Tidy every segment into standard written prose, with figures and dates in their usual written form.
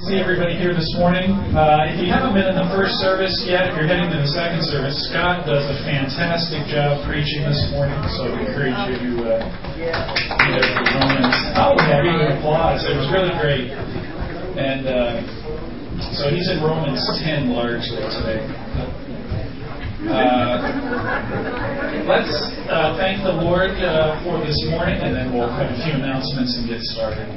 See everybody here this morning. If you haven't been in the first service yet, if you're heading to the second service, Scott does a fantastic job preaching this morning, so I encourage you to Romans. Oh, yeah, give an applause. It was really great. And so he's in Romans 10 largely today. Let's thank the Lord for this morning, and then we'll have a few announcements and get started.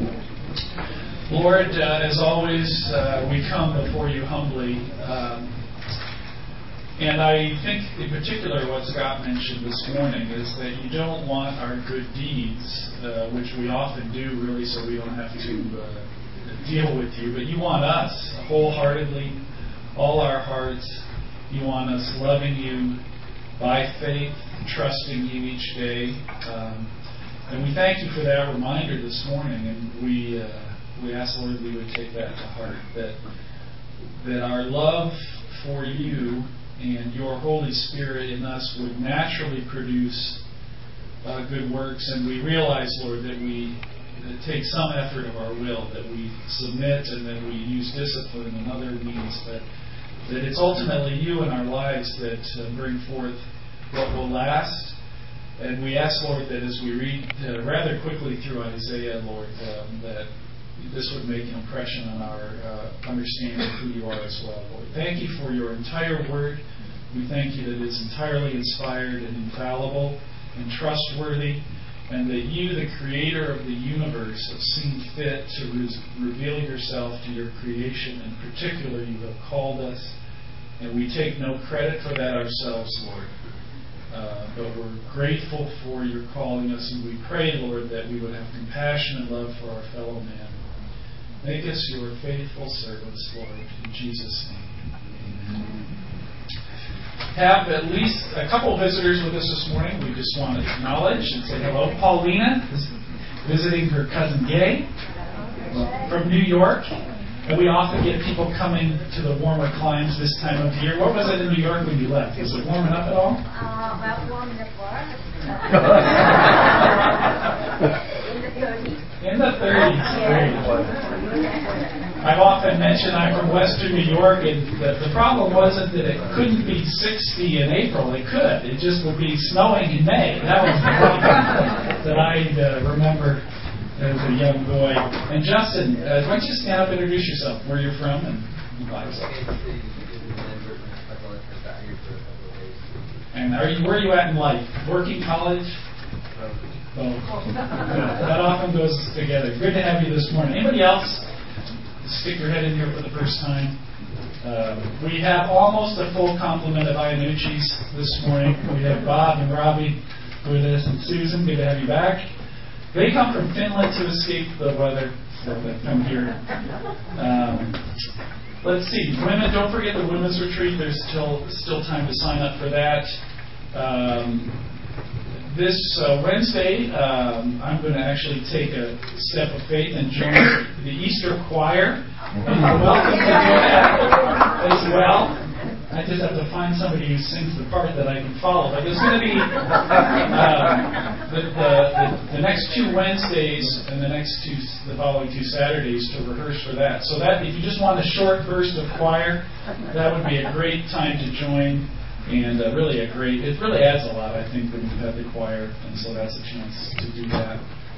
Lord, as always, we come before you humbly. And I think in particular what Scott mentioned this morning is that you don't want our good deeds, which we often do really so we don't have to deal with you, but you want us wholeheartedly, all our hearts. You want us loving you by faith, trusting you each day. And we thank you for that reminder this morning, and we ask, Lord, we would take that to heart, that our love for you and your Holy Spirit in us would naturally produce good works. And we realize, Lord, that it takes some effort of our will, that we submit and that we use discipline and other means, but that it's ultimately you in our lives that bring forth what will last. And we ask, Lord, that as we read rather quickly through Isaiah, Lord, that this would make an impression on our understanding of who you are as well, Lord. Thank you for your entire word. We thank you that it's entirely inspired and infallible and trustworthy, and that you, the creator of the universe, have seen fit to reveal yourself to your creation. In particular, you have called us, and we take no credit for that ourselves, Lord. But we're grateful for your calling us, and we pray, Lord, that we would have compassion and love for our fellow man. Make us your faithful servants, Lord, in Jesus' name. Amen. Have at least a couple visitors with us this morning. We just want to acknowledge and say hello. Paulina is visiting her cousin Gay from New York. And we often get people coming to the warmer climes this time of year. What was it in New York when you left? Was it warming up at all? Well, warming up what? In the 30s. In the 30s. Great. I've often mentioned I'm from Western New York, and the problem wasn't that it couldn't be 60 in April. It could. It just would be snowing in May. That was the problem that I remember as a young boy. And Justin, why don't you stand up and introduce yourself, where you're from, and by yourself. And where are you at in life? Working, college? Oh, that often goes together. Good to have you this morning. Anybody else stick your head in here for the first time? We have almost a full complement of Iannucci's this morning. We have Bob and Robbie with us, and Susan. Good to have you back. They come from Finland to escape the weather, so they come here. Let's see. Women, don't forget the women's retreat. There's still time to sign up for that. This Wednesday, I'm going to actually take a step of faith and join the Easter choir. And you're welcome to do that as well. I just have to find somebody who sings the part that I can follow. But there's going to be the next 2 Wednesdays and the following 2 Saturdays to rehearse for that. So that if you just want a short burst of choir, that would be a great time to join. And it really adds a lot, I think, when you have the choir. And so that's a chance to do that.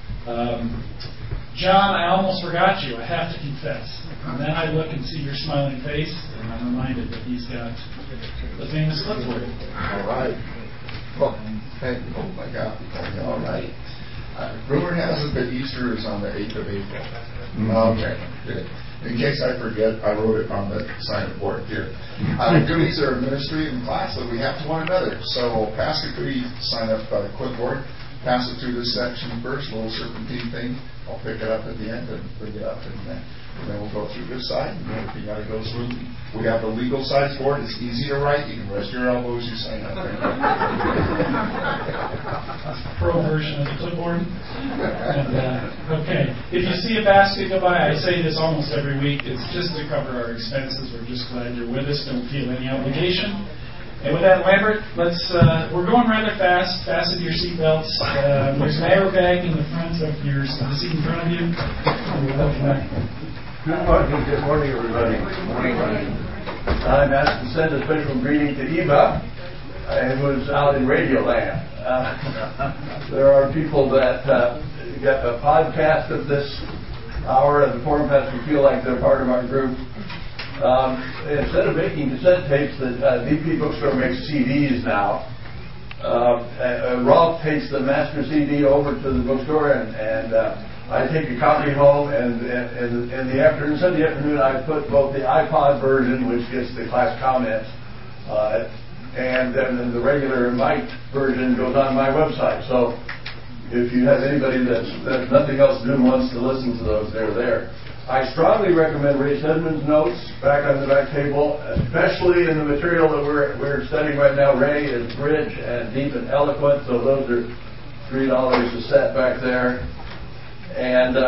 John, I almost forgot you. I have to confess. And then I look and see your smiling face, and I'm reminded that he's got the famous clipboard. All right. Well, hey, oh my God. All right. Rumor has it that Easter is on the 8th of April. Okay, good. In case I forget, I wrote it on the sign-up board here. Goodies are a ministry and class that we have to one another. So pass the goodie sign-up clipboard. Pass it through this section first, little serpentine thing. I'll pick it up at the end and bring it up, and then we'll go through this side, and everything got to go smoothly. We have the legal size board. It's easy to write. You can rest your elbows. You sign up. Pro version of the clipboard. And, okay. If you see a basket go by, I say this almost every week. It's just to cover our expenses. We're just glad you're with us. Don't feel any obligation. And with that, Lambert, we're going rather fast. Fasten your seatbelts. There's an airbag in the front of the seat in front of you. And we'll go from there. Good morning, everybody. I'm asked to send a special greeting to Eva, who's out in Radio Land. There are people that get a podcast of this hour of the Forum Pastor feel like they're part of our group. Instead of making cassette tapes, the DP Bookstore makes CDs now. Rolf takes the master CD over to the bookstore, and I take a copy home, and in the afternoon, Sunday afternoon, I put both the iPod version, which gets the class comments on it, and then the regular mic version goes on my website. So if you have anybody that's nothing else to do and wants to listen to those, they're there. I strongly recommend Ray Sedman's notes back on the back table, especially in the material that we're studying right now. Ray is rich and deep and eloquent, so those are $3 a set back there. And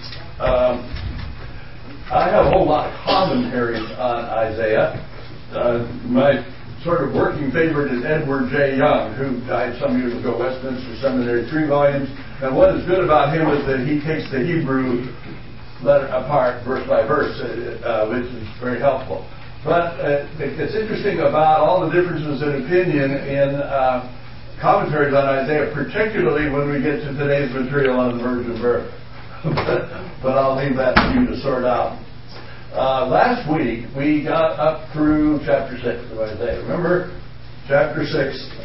I have a whole lot of commentaries on Isaiah. My sort of working favorite is Edward J. Young, who died some years ago, Westminster Seminary, 3 volumes. And what is good about him is that he takes the Hebrew letter apart verse by verse, which is very helpful. But it's interesting about all the differences in opinion in commentaries on Isaiah, particularly when we get to today's material on the virgin birth. But I'll leave that for you to sort out. Last week we got up through chapter 6 of Isaiah. Remember, chapter 6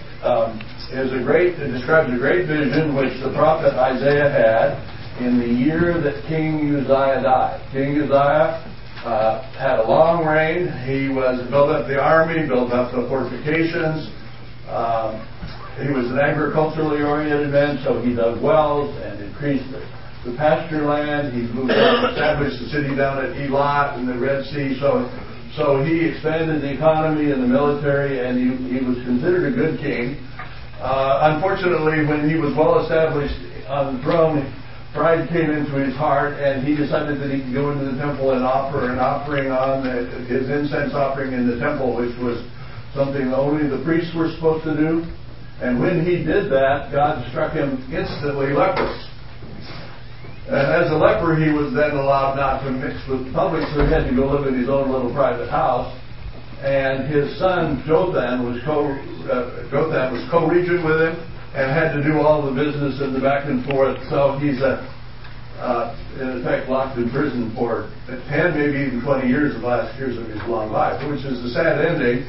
it describes a great vision which the prophet Isaiah had in the year that King Uzziah died. King Uzziah had a long reign. He built up the army, built up the fortifications. He was an agriculturally oriented man, so he dug wells and increased the pasture land. He moved on, established the city down at Elat in the Red Sea. So he expanded the economy and the military, and he was considered a good king. Unfortunately, when he was well established on the throne, pride came into his heart, and he decided that he could go into the temple and offer an offering on his incense offering in the temple, which was something only the priests were supposed to do. And when he did that, God struck him instantly leprous. And as a leper, he was then allowed not to mix with the public, so he had to go live in his own little private house. And his son Jotham was co-regent with him, and had to do all the business and the back and forth. So he's in effect locked in prison for 10, maybe even 20 years, the last years of his long life, which is a sad ending.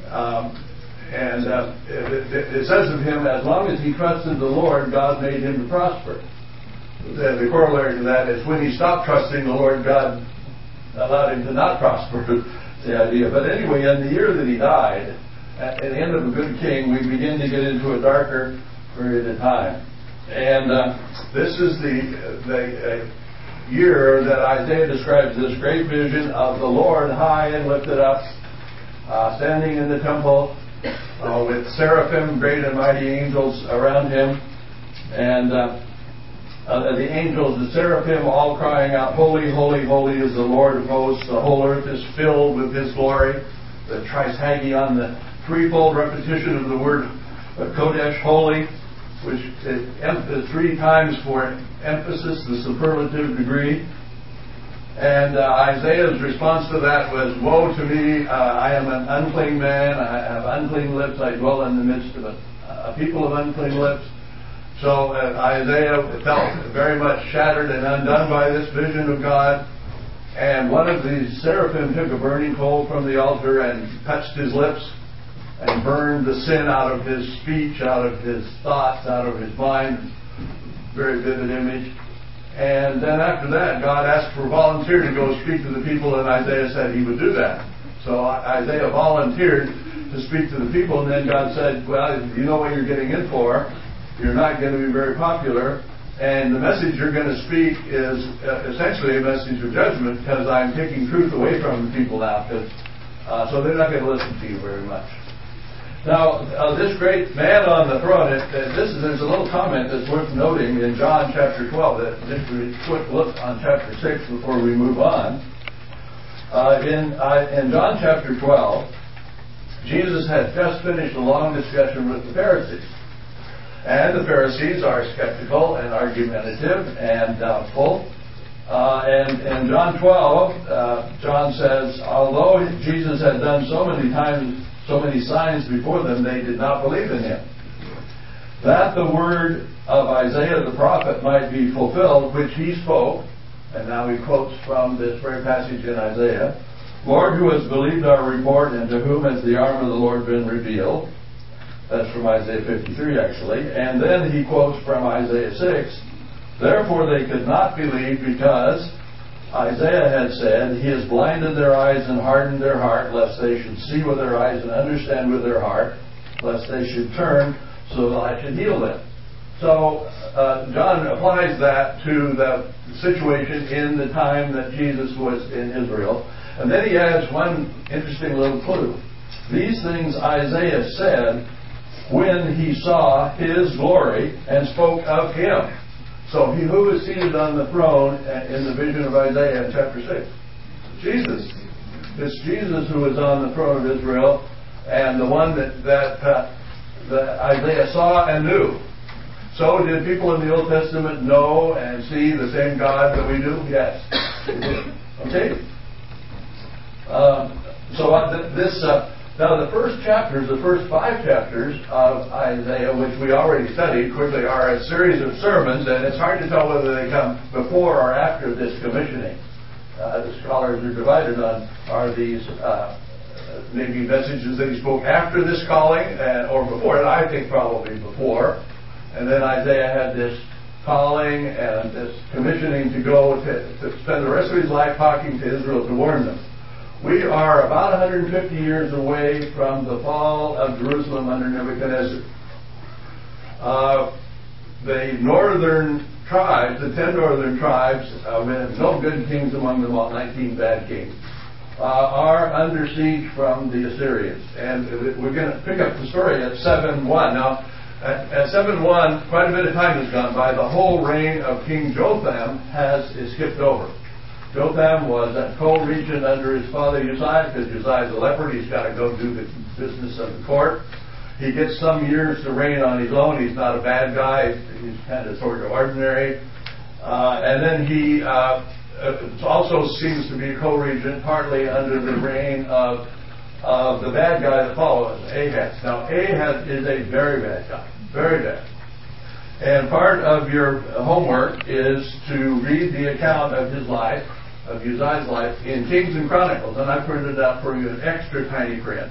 It says of him, as long as he trusted the Lord, God made him to prosper. The corollary to that is when he stopped trusting the Lord, God allowed him to not prosper. The idea. But anyway, in the year that he died, at the end of a good king, we begin to get into a darker period of time. And this is the year that Isaiah describes this great vision of the Lord high and lifted up, standing in the temple with seraphim, great and mighty angels around him. And the angels, the seraphim, all crying out, "Holy, holy, holy is the Lord of hosts. The whole earth is filled with his glory." The trisagion, the threefold repetition of the word Kodesh, holy, which is 3 times for emphasis, the superlative degree. And Isaiah's response to that was, "Woe to me, I am an unclean man, I have unclean lips, I dwell in the midst of a people of unclean lips." So Isaiah felt very much shattered and undone by this vision of God. And one of these seraphim took a burning coal from the altar and touched his lips and burned the sin out of his speech, out of his thoughts, out of his mind. Very vivid image. And then after that, God asked for a volunteer to go speak to the people, and Isaiah said he would do that. So Isaiah volunteered to speak to the people, and then God said, "Well, you know what you're getting in for. You're not going to be very popular, and the message you're going to speak is essentially a message of judgment, because I'm taking truth away from the people now, so they're not going to listen to you very much." Now, this great man on the throne, there's a little comment that's worth noting in John chapter 12, just a quick look on chapter 6 before we move on. In John chapter 12, Jesus had just finished a long discussion with the Pharisees. And the Pharisees are skeptical and argumentative and doubtful. And in John 12, John says, although Jesus had done so many signs before them, they did not believe in him. That the word of Isaiah the prophet might be fulfilled, which he spoke, and now he quotes from this very passage in Isaiah, Lord, who has believed our report, and to whom has the arm of the Lord been revealed? That's from Isaiah 53, actually. And then he quotes from Isaiah 6, therefore they could not believe because Isaiah had said, he has blinded their eyes and hardened their heart, lest they should see with their eyes and understand with their heart, lest they should turn so that I should heal them. So John applies that to the situation in the time that Jesus was in Israel. And then he adds one interesting little clue. These things Isaiah said when he saw his glory and spoke of him. So who is seated on the throne in the vision of Isaiah in chapter 6? Jesus. It's Jesus who is on the throne of Israel, and the one that Isaiah saw and knew. So did people in the Old Testament know and see the same God that we do? Yes. Okay? Now the first chapters, the first 5 chapters of Isaiah, which we already studied quickly, are a series of sermons, and it's hard to tell whether they come before or after this commissioning. The scholars are divided on, are these maybe messages that he spoke after this calling or before it? I think probably before. And then Isaiah had this calling and this commissioning to go to spend the rest of his life talking to Israel to warn them. We are about 150 years away from the fall of Jerusalem under Nebuchadnezzar. The northern tribes, the 10 northern tribes, with no good kings among them all, 19 bad kings, are under siege from the Assyrians. And we're going to pick up the story at 7:1. Now, at 7:1, quite a bit of time has gone by. The whole reign of King Jotham is skipped over. Jotham was a co-regent under his father Uzziah, because Uzziah is a leopard. He's got to go do the business of the court. He gets some years to reign on his own. He's not a bad guy. He's kind of sort of ordinary. And then he also seems to be a co-regent partly under the reign of the bad guy that follows, Ahaz. Now, Ahaz is a very bad guy. Very bad. And part of your homework is to read the account of his life, of Uzziah's life, in Kings and Chronicles. And I printed out for you an extra tiny print.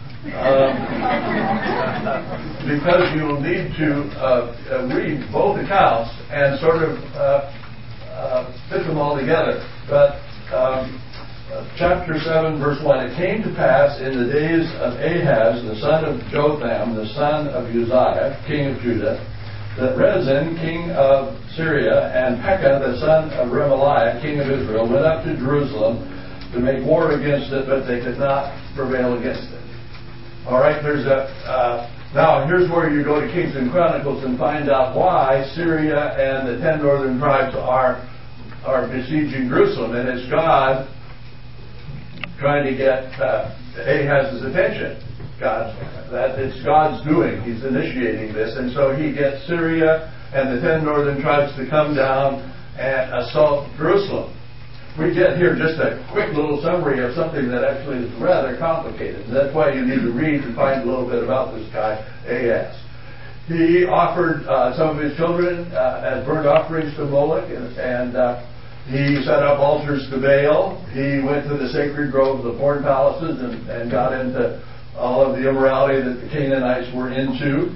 Because you'll need to read both accounts and sort of fit them all together. But chapter 7, verse 1, it came to pass in the days of Ahaz, the son of Jotham, the son of Uzziah, king of Judah, that Rezin, king of Syria, and Pekah, the son of Remaliah, king of Israel, went up to Jerusalem to make war against it, but they could not prevail against it. All right, now here's where you go to Kings and Chronicles and find out why Syria and the 10 northern tribes are besieging Jerusalem, and it's God trying to get Ahaz's attention. It's God's doing. He's initiating this, and so he gets Syria and the 10 northern tribes to come down and assault Jerusalem. We get here just a quick little summary of something that actually is rather complicated. And that's why you need to read and find a little bit about this guy, Ahaz. He offered some of his children as burnt offerings to Moloch, and he set up altars to Baal. He went to the sacred groves of corn palaces and got into all of the immorality that the Canaanites were into.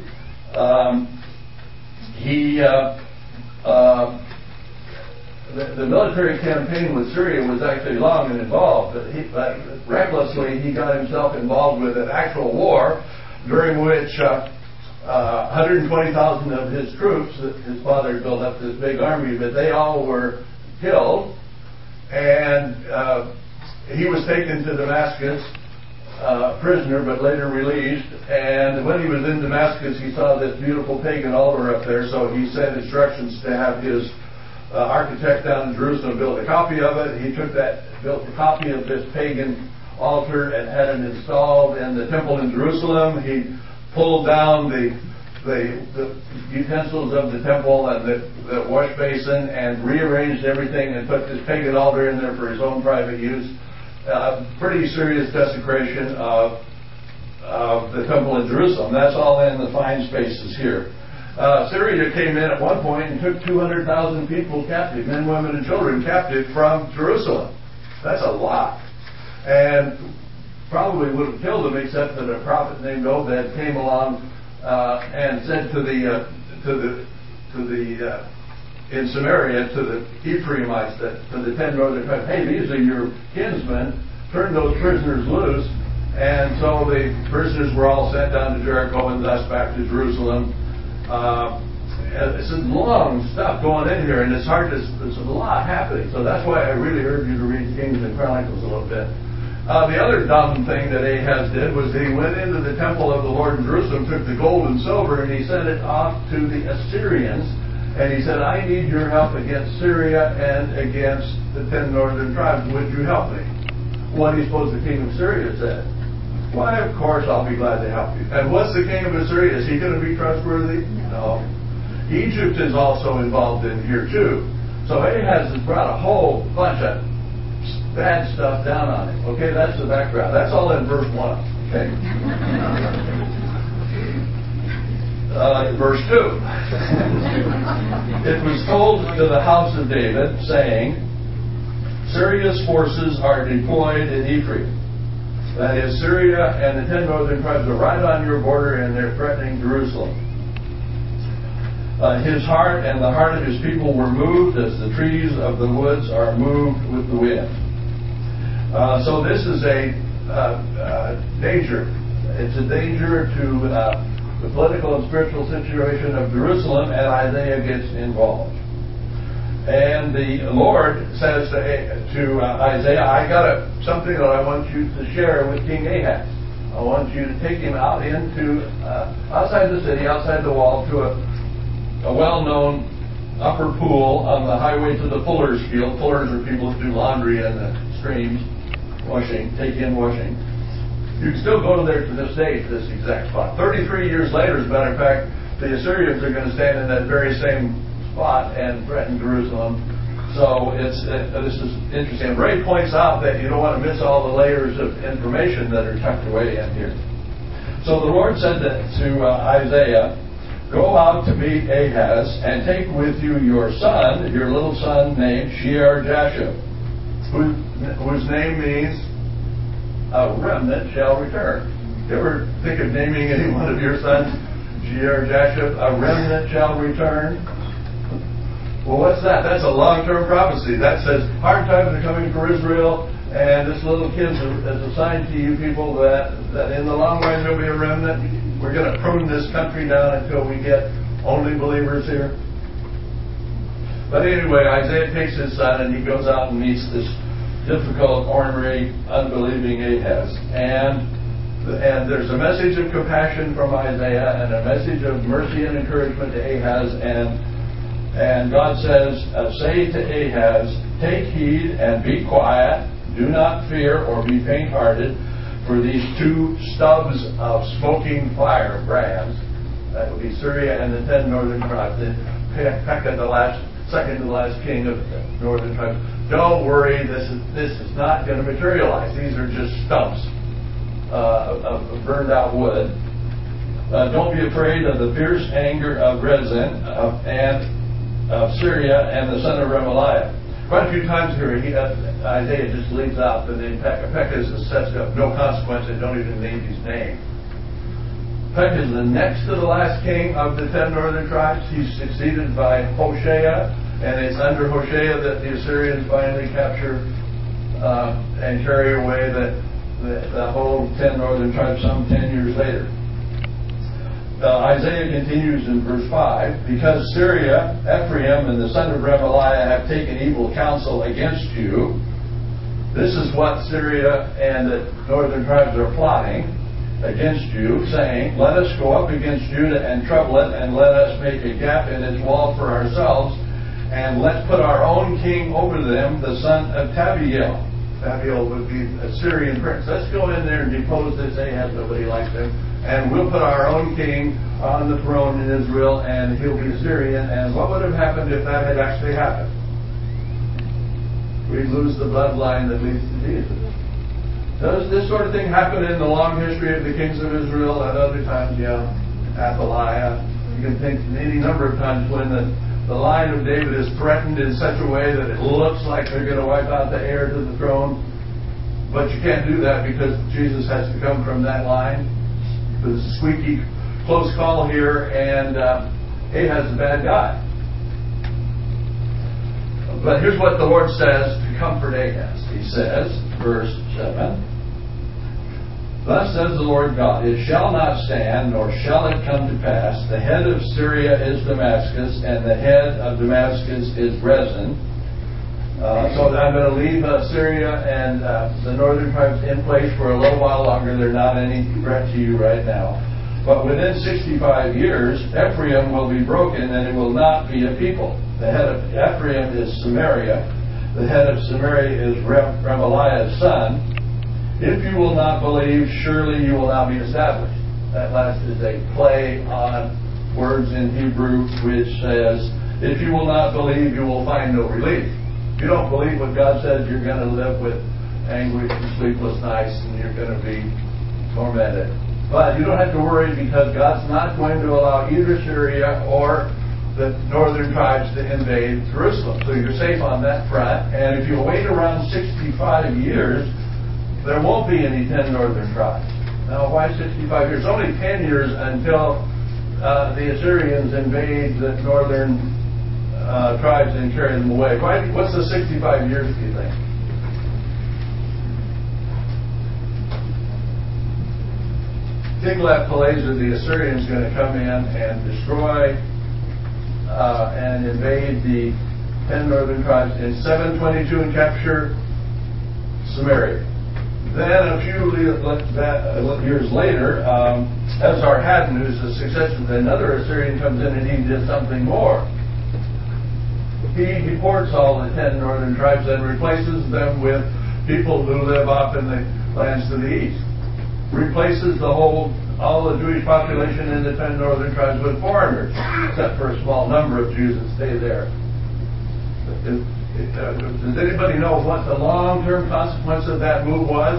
The military campaign with Syria was actually long and involved, but recklessly he got himself involved with an actual war during which 120,000 of his troops, his father built up this big army, but they all were killed, and he was taken to Damascus, prisoner, but later released. And when he was in Damascus, he saw this beautiful pagan altar up there, so he sent instructions to have his architect down in Jerusalem build a copy of it. He built a copy of this pagan altar and had it installed in the temple in Jerusalem. He pulled down the the utensils of the temple and the wash basin and rearranged everything and put this pagan altar in there for his own private use. Pretty serious desecration of the temple in Jerusalem. That's all in the fine spaces here. Syria came in at one point and took 200,000 people captive, men, women, and children captive from Jerusalem. That's a lot. And probably would have killed them, except that a prophet named Obed came along and said in Samaria to the Ephraimites, to the 10 northern tribes, hey, these are your kinsmen, turn those prisoners loose. And so the prisoners were all sent down to Jericho and thus back to Jerusalem. It's a long stuff going in here, and it's hard to, there's a lot happening. So that's why I really urge you to read Kings and Chronicles a little bit. The other dumb thing that Ahaz did was he went into the temple of the Lord in Jerusalem, took the gold and silver, and he sent it off to the Assyrians. And he said, I need your help against Syria and against the 10 northern tribes. Would you help me? What do you suppose the king of Syria said? Why, of course, I'll be glad to help you. And what's the king of Assyria? Is he going to be trustworthy? No. Egypt is also involved in here, too. So Ahaz has brought a whole bunch of bad stuff down on him. Okay, that's the background. That's all in verse 1. Okay? Verse 2. It was told to the house of David, saying, Syria's forces are deployed in Ephraim. That is, Syria and the 10 northern tribes are right on your border, and they're threatening Jerusalem. His heart and the heart of his people were moved as the trees of the woods are moved with the wind. So this is a danger. It's a danger to the political and spiritual situation of Jerusalem, and Isaiah gets involved. And the Lord says to Isaiah, I got something that I want you to share with King Ahaz. I want you to take him out into outside the city, outside the wall, to a well-known upper pool on the highway to the fuller's field. Fullers are people who do laundry in the streams, washing, take-in washing. You can still go there to this day, to this exact spot. 33 years later, as a matter of fact, the Assyrians are going to stand in that very same spot and threaten Jerusalem. So this is interesting. Ray points out that you don't want to miss all the layers of information that are tucked away in here. So the Lord said to Isaiah, go out to meet Ahaz and take with you your son, your little son named Shear-Jashub, whose name means a remnant shall return. You ever think of naming any one of your sons Shear-Jashub, a remnant shall return? Well, what's that? That's a long-term prophecy. That says hard times are coming for Israel, and this little kid is a sign to you people that in the long run there'll be a remnant. We're going to prune this country down until we get only believers here. But anyway, Isaiah takes his son and he goes out and meets this difficult, ornery, unbelieving Ahaz. And there's a message of compassion from Isaiah and a message of mercy and encouragement to Ahaz. And God says, say to Ahaz, take heed and be quiet, do not fear or be faint-hearted, for these two stubs of smoking fire brands, that would be Syria and the 10 northern tribes, Pekah, second to the last king of the northern tribes. Don't worry, this is not going to materialize. These are just stumps of burned out wood. Don't be afraid of the fierce anger of Rezin of Syria and the son of Remaliah. Quite a few times here, Isaiah just leaves out the name Pekah. Pekah is sets up no consequence. They don't even name his name. Pekah is the next to the last king of the 10 northern tribes. He's succeeded by Hoshea, and it's under Hoshea that the Assyrians finally capture and carry away the whole 10 northern tribes some 10 years later. Isaiah continues in verse 5, because Syria, Ephraim, and the son of Remaliah have taken evil counsel against you. This is what Syria and the northern tribes are plotting against you, saying, let us go up against Judah and trouble it, and let us make a gap in its wall for ourselves, and let's put our own king over them, the son of Tabiel. Abiel would be a Syrian prince. Let's go in there and depose this Ahaz. Nobody likes him. And we'll put our own king on the throne in Israel, and he'll be Syrian. And what would have happened if that had actually happened? We'd lose the bloodline that leads to Jesus. Does this sort of thing happen in the long history of the kings of Israel? At other times, yeah. Athaliah. You can think any number of times when the line of David is threatened in such a way that it looks like they're going to wipe out the heir to the throne. But you can't do that because Jesus has to come from that line. There's a squeaky close call here, and Ahaz is a bad guy. But here's what the Lord says to comfort Ahaz. He says, verse 7, "Thus says the Lord God, it shall not stand, nor shall it come to pass. The head of Syria is Damascus, and the head of Damascus is Rezin." So I'm going to leave Syria and the northern tribes in place for a little while longer. They're not any threat to you right now. But within 65 years, Ephraim will be broken, and it will not be a people. The head of Ephraim is Samaria. The head of Samaria is Remaliah's son. If you will not believe, surely you will not be established. That last is a play on words in Hebrew which says, if you will not believe, you will find no relief. If you don't believe what God says, you're going to live with anguish and sleepless nights, and you're going to be tormented. But you don't have to worry, because God's not going to allow either Syria or the northern tribes to invade Jerusalem. So you're safe on that front. And if you wait around 65 years, there won't be any 10 northern tribes. Now, why 65 years? It's only 10 years until the Assyrians invade the northern tribes and carry them away. What's the 65 years, do you think? Tiglath-Pileser, the Assyrians, going to come in and destroy and invade the 10 northern tribes in 722 and capture Samaria. Then a few years later, Esarhaddon, who's the successor of another Assyrian, comes in and he did something more. He deports all the 10 northern tribes and replaces them with people who live up in the lands to the east. Replaces all the Jewish population in the 10 northern tribes with foreigners, except for a small number of Jews that stay there. Does anybody know what the long-term consequence of that move was?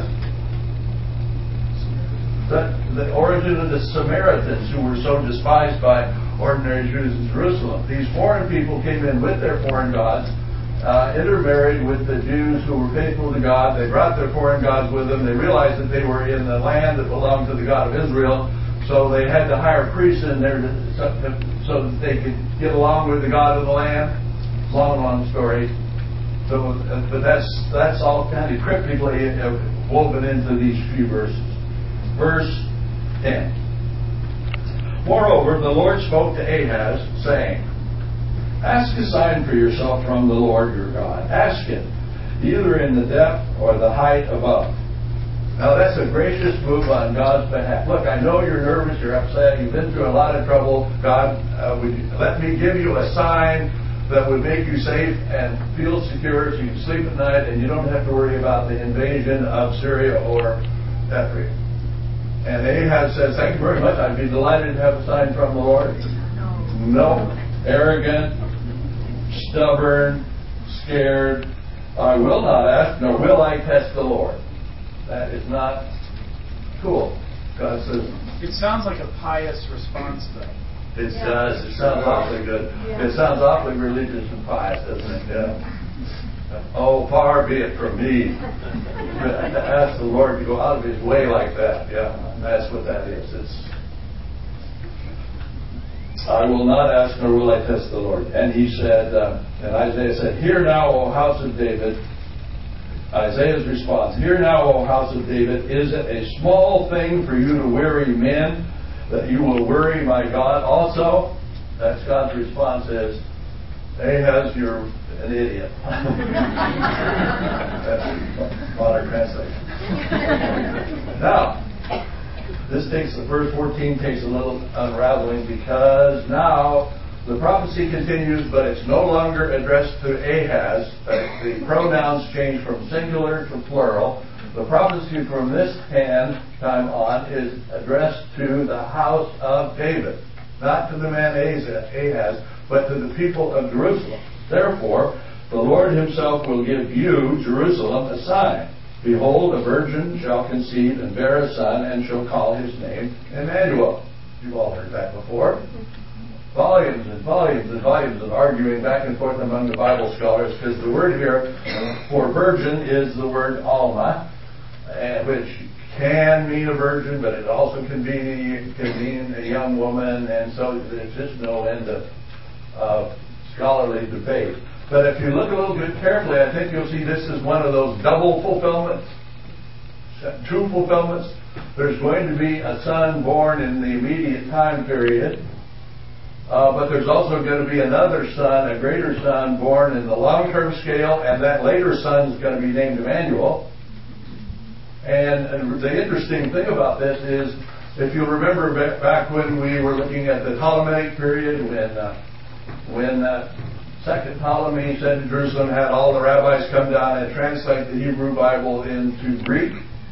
The origin of the Samaritans, who were so despised by ordinary Jews in Jerusalem. These foreign people came in with their foreign gods, intermarried with the Jews who were faithful to God. They brought their foreign gods with them. They realized that they were in the land that belonged to the God of Israel, so they had to hire priests in there so that they could get along with the God of the land. Long story. So, but that's all kind of cryptically woven into these few verses. Verse 10. Moreover, the Lord spoke to Ahaz, saying, ask a sign for yourself from the Lord your God. Ask it, either in the depth or the height above. Now that's a gracious move on God's behalf. Look, I know you're nervous, you're upset, you've been through a lot of trouble. God, let me give you a sign that would make you safe and feel secure so you can sleep at night and you don't have to worry about the invasion of Syria or Ephraim. And Ahaz says, thank you very much. I'd be delighted to have a sign from the Lord. No. Arrogant, stubborn, scared. I will not ask, nor will I test the Lord. That is not cool. God says. It sounds like a pious response, though. It does. It sounds awfully good. Yeah. It sounds awfully religious and pious, doesn't it? Yeah. Oh, far be it from me to ask the Lord to go out of His way like that. Yeah, that's what that is. I will not ask, nor will I test the Lord. And he said, and Isaiah said, hear now, O house of David. Isaiah's response, hear now, O house of David, is it a small thing for you to weary men, that you will worry my God also? That's God's response is, Ahaz, you're an idiot. That's modern translation. Now, the verse 14 takes a little unraveling, because now the prophecy continues, but it's no longer addressed to Ahaz. The pronouns change from singular to plural. The prophecy from this time on is addressed to the house of David, not to the man Ahaz, but to the people of Jerusalem. Therefore, the Lord himself will give you, Jerusalem, a sign. Behold, a virgin shall conceive and bear a son, and shall call his name Emmanuel. You've all heard that before. Volumes and volumes and volumes of arguing back and forth among the Bible scholars, because the word here for virgin is the word alma, which can mean a virgin, but it also can mean a young woman, and so there's just no end of scholarly debate. But if you look a little bit carefully, I think you'll see this is one of those double fulfillments, two fulfillments. There's going to be a son born in the immediate time period, but there's also going to be another son, a greater son, born in the long-term scale, and that later son is going to be named Emmanuel. And the interesting thing about this is, if you remember back when we were looking at the Ptolemaic period, when Second Ptolemy said to Jerusalem, had all the rabbis come down and translate the Hebrew Bible into Greek.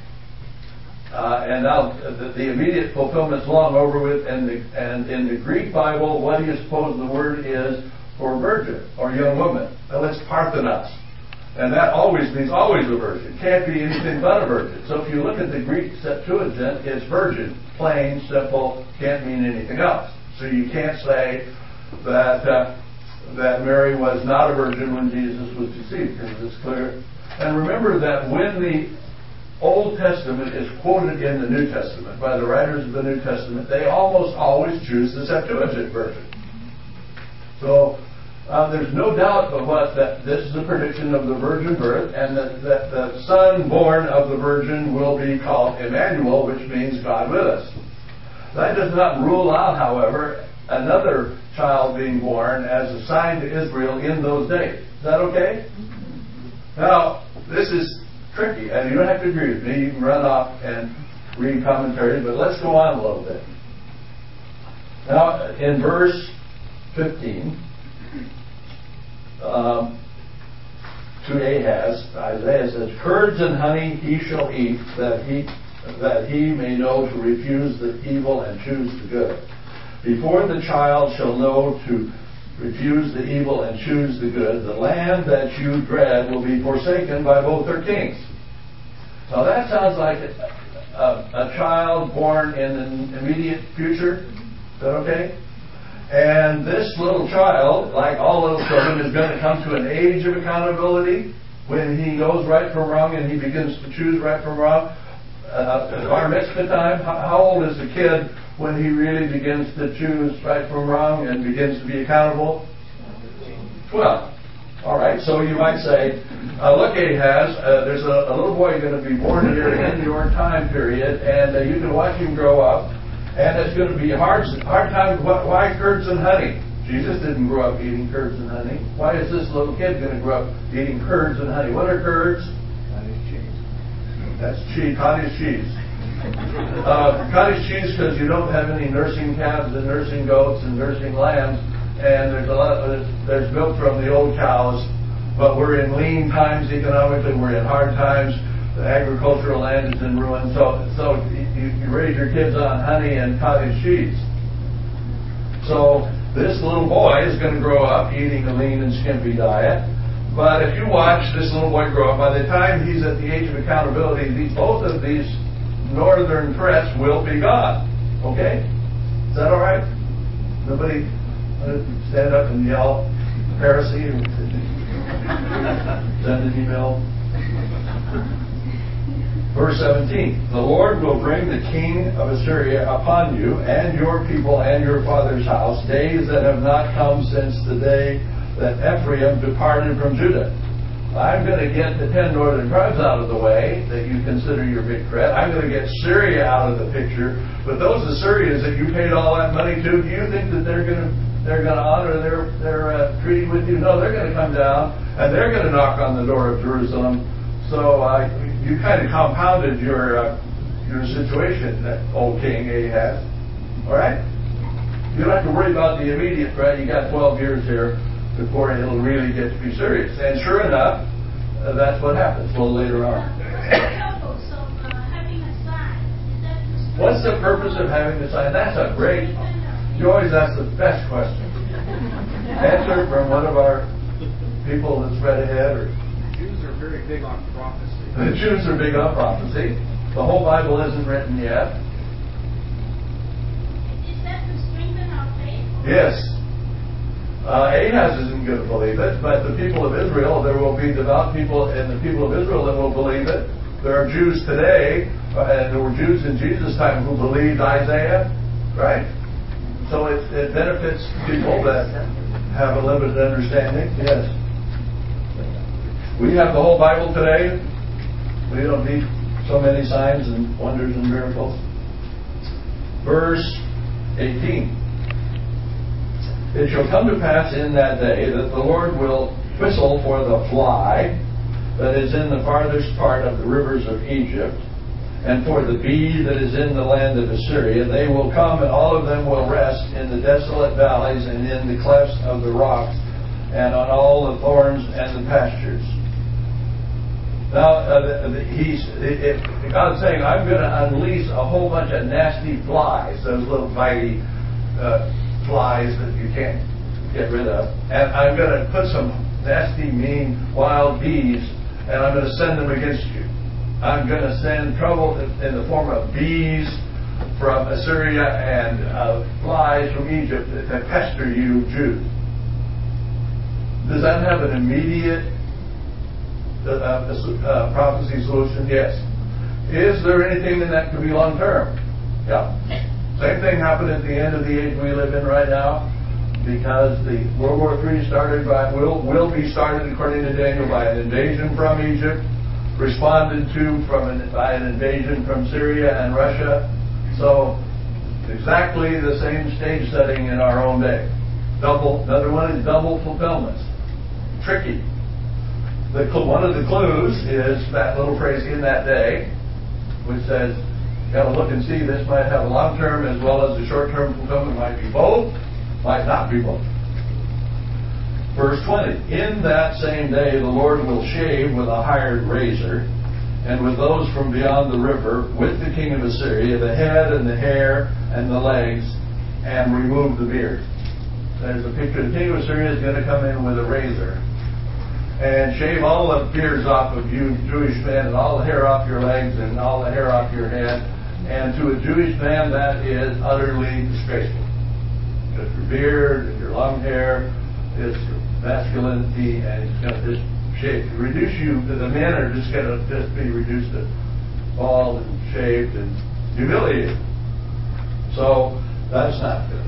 And now the immediate fulfillment's long over with, and in the Greek Bible, what do you suppose the word is for virgin or young woman? Well, it's Parthenos. And that always means always a virgin. Can't be anything but a virgin. So if you look at the Greek Septuagint, it's virgin. Plain, simple, can't mean anything else. So you can't say that Mary was not a virgin when Jesus was conceived, because it's clear. And remember that when the Old Testament is quoted in the New Testament by the writers of the New Testament, they almost always choose the Septuagint version. So there's no doubt that this is a prediction of the virgin birth, and that the son born of the virgin will be called Emmanuel, which means God with us. That does not rule out, however, another child being born as a sign to Israel in those days. Is that okay? Now, this is tricky, and you don't have to agree with me. You can run off and read commentaries, but let's go on a little bit. Now, in verse 15, to Ahaz, Isaiah says, "Curds and honey he shall eat, that he may know to refuse the evil and choose the good. Before the child shall know to refuse the evil and choose the good, the land that you dread will be forsaken by both their kings." Now that sounds like a child born in the immediate future. Is that okay? And this little child, like all little children, is going to come to an age of accountability when he knows right from wrong and he begins to choose right from wrong. Bar mitzvah time, how old is the kid when he really begins to choose right from wrong and begins to be accountable? 12. All right, so you might say, look, Ahaz, there's a little boy going to be born here in your time period, and you can watch him grow up, and it's going to be a hard time. Why curds and honey? Jesus didn't grow up eating curds and honey. Why is this little kid going to grow up eating curds and honey? What are curds? Cottage cheese. That's cheese, cottage cheese. Cottage cheese, because you don't have any nursing calves and nursing goats and nursing lambs, and there's milk from the old cows, but we're in lean times economically. We're in hard times. The agricultural land is in ruin. So you raise your kids on honey and cottage cheese. So this little boy is going to grow up eating a lean and skimpy diet. But if you watch this little boy grow up, by the time he's at the age of accountability, both of these northern threats will be gone. Okay? Is that all right? Nobody stand up and yell heresy or send an email? Verse 17, "The Lord will bring the king of Assyria upon you and your people and your father's house, days that have not come since the day that Ephraim departed from Judah. I'm going to get the 10 northern tribes out of the way that you consider your big threat. I'm going to get Syria out of the picture. But those Assyrians that you paid all that money to, do you think that they're going to honor their treaty with you? No, they're going to come down and they're going to knock on the door of Jerusalem. So you kind of compounded your situation, old King Ahaz. All right? You don't have to worry about the immediate threat. You got 12 years here before it'll really get to be serious. And sure enough, that's what happens a little later on. What's the purpose of having a sign? That's a great. You always ask the best question. Answer from one of our people that's read ahead. Or Jews are very big on prophecy. The Jews are big on prophecy. The whole Bible isn't written yet. Is that to strengthen our faith? Yes. Ahaz isn't going to believe it, but the people of Israel, there will be devout people in the people of Israel that will believe it. There are Jews today, and there were Jews in Jesus' time who believed Isaiah, right? So it benefits people that have a limited understanding. Yes. We have the whole Bible today. We don't need so many signs and wonders and miracles. Verse 18. It shall come to pass in that day that the Lord will whistle for the fly that is in the farthest part of the rivers of Egypt, and for the bee that is in the land of Assyria. They will come, and all of them will rest in the desolate valleys and in the clefts of the rocks, and on all the thorns and the pastures. Now, God's saying, I'm going to unleash a whole bunch of nasty flies, those little bitey flies that you can't get rid of. And I'm going to put some nasty, mean, wild bees, and I'm going to send them against you. I'm going to send trouble in the form of bees from Assyria and flies from Egypt that pester you Jews. Does that have an immediate prophecy solution? Yes. Is there anything in that could be long term? Yeah. Same thing happened at the end of the age we live in right now, because the World War III will be started, according to Daniel, by an invasion from Egypt, responded to by an invasion from Syria and Russia. So exactly the same stage setting in our own day. Another one is double fulfillments. Tricky. One of the clues is that little phrase, in that day, which says, you got to look and see, this might have a long-term as well as a short-term fulfillment. Might be both, might not be both. Verse 20, in that same day the Lord will shave with a hired razor, and with those from beyond the river, with the king of Assyria, the head and the hair and the legs, and remove the beard. There's a picture. The king of Assyria is going to come in with a razor and shave all the beards off of you Jewish men, and all the hair off your legs, and all the hair off your head. And to a Jewish man, that is utterly disgraceful. Because your beard and your long hair is masculinity, and it's going to just reduce you. The men are just going to be reduced to bald and shaved and humiliated. So that's not good.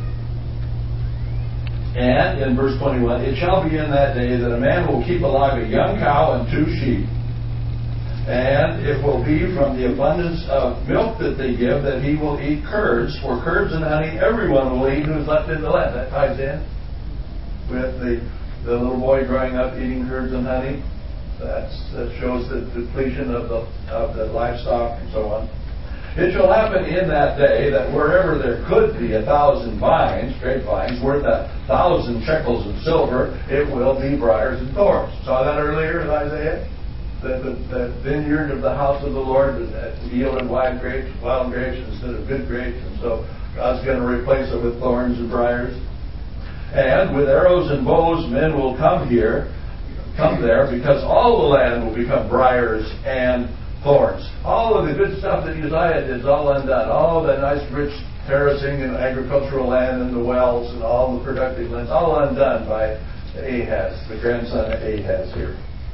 And in verse 21, it shall be in that day that a man will keep alive a young cow and 2 sheep. And it will be from the abundance of milk that they give that he will eat curds. For curds and honey everyone will eat who is left in the land. That ties in with the little boy growing up eating curds and honey. That shows the depletion of the livestock and so on. It shall happen in that day that wherever there could be 1,000 vines, grapevines, worth 1,000 shekels of silver, it will be briars and thorns. Saw that earlier in Isaiah? The vineyard of the house of the Lord that yielded wild grapes instead of good grapes, and so God's going to replace it with thorns and briars. And with arrows and bows men will come there, because all the land will become briars and thorns. All of the good stuff that Uzziah did is all undone. All the nice rich terracing and agricultural land and the wells and all the productive lands, all undone by Ahaz, the grandson of Ahaz here.